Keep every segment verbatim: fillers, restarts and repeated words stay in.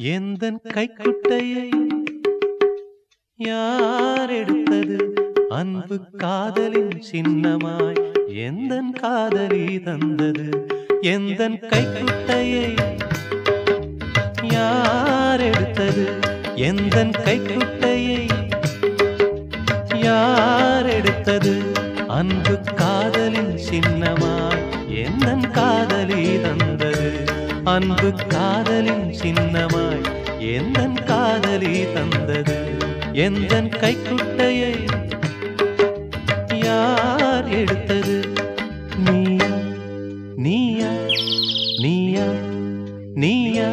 எந்தன் கைக்குட்டையை யார் எடுத்தது? அன்பு காதலின் சின்னமாய் எந்தன் காதலி தந்தது. எந்தன் கைக்குட்டையை யார் எடுத்தது? எந்தன் கைக்குட்டையை யார் எடுத்தது? அன்பு காதலின் சின்னமாய் எந்தன் காதலி தந்தது. அன்பு காதலின் சின்னமாய் எந்தன் காதலி தந்தது. எந்தன் கைக்குட்டையை யார் எடுத்தது? நீயா நீயா நீயா நீயா?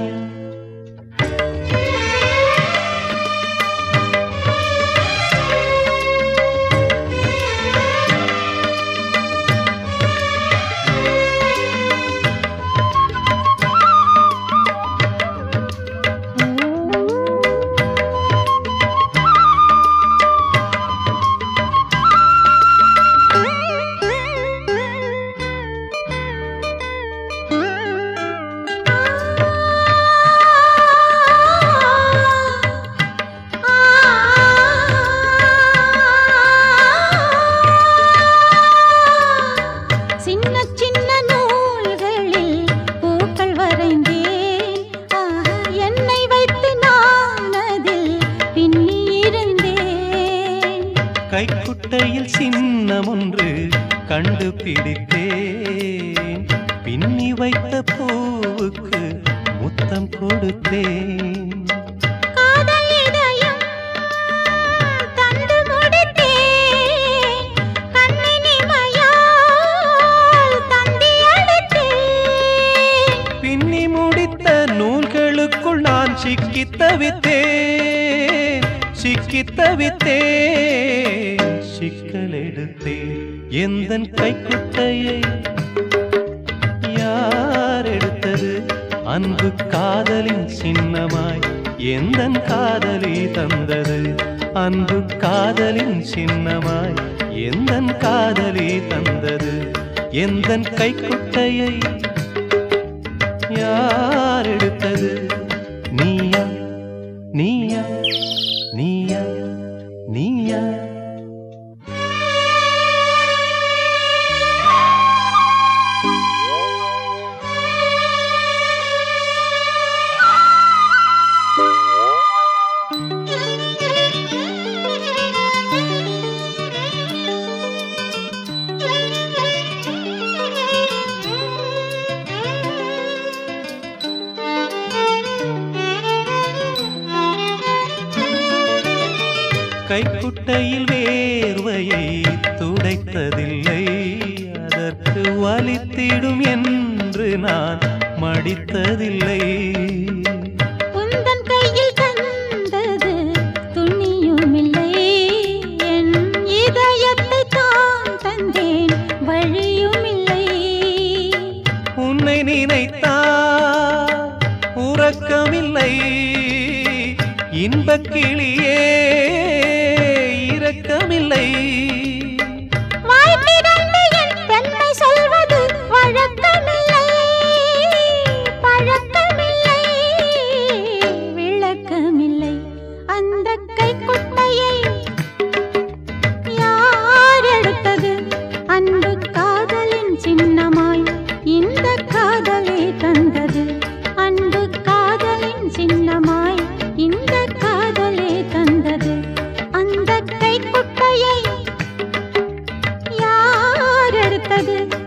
கைக்குட்டையில் சின்னம் ஒன்று கண்டுபிடித்தேன். பின்னி வைத்த பூவுக்கு முத்தம் கொடுத்தேன். பின்னி முடித்த நூல்களுக்குள் நான் சிக்கி தவித்தேன். சிக்கி தவித்தேன், சிக்கல் எடுத்தேன். எந்தன் கைக்குட்டையை யார் எடுத்தது? அன்பு காதலின் சின்னமாய் எந்தன் காதலி தந்தது. அன்பு காதலின் சின்னமாய் எந்தன் காதலி தந்தது. எந்தன் கைக்குட்டையை யார் எடுத்தது? நீயா நீயா நீயா நீயா? கைக்குட்டையில் வேர்வையை துடைத்ததில்லை. அதற்கு வலித்திடும் என்று நான் மடித்ததில்லை. உந்தன் கையில் தந்தது துணியுமில்லை. என் இதயத்தை தான் தந்தேன், வழியுமில்லை. உன்னை நினைத்தால் உறக்கமில்லை. இன்பக் கிளியே இரக்கமில்லை. வாய்ப்பிரண்டு என் பெண்மை சொல்வது வழக்கமில்லை. பழக்கமில்லை, விளக்கமில்லை. அந்த கைக்குட்டையை யார் எடுத்தது? அன்பு காதலின் சின்னமாய் இந்த காதலை தந்தது. அன்பு காதலின் சின்னமாய் இந்த காதலே தந்தது. அந்த கைக்குட்டையை யார் எடுத்தது?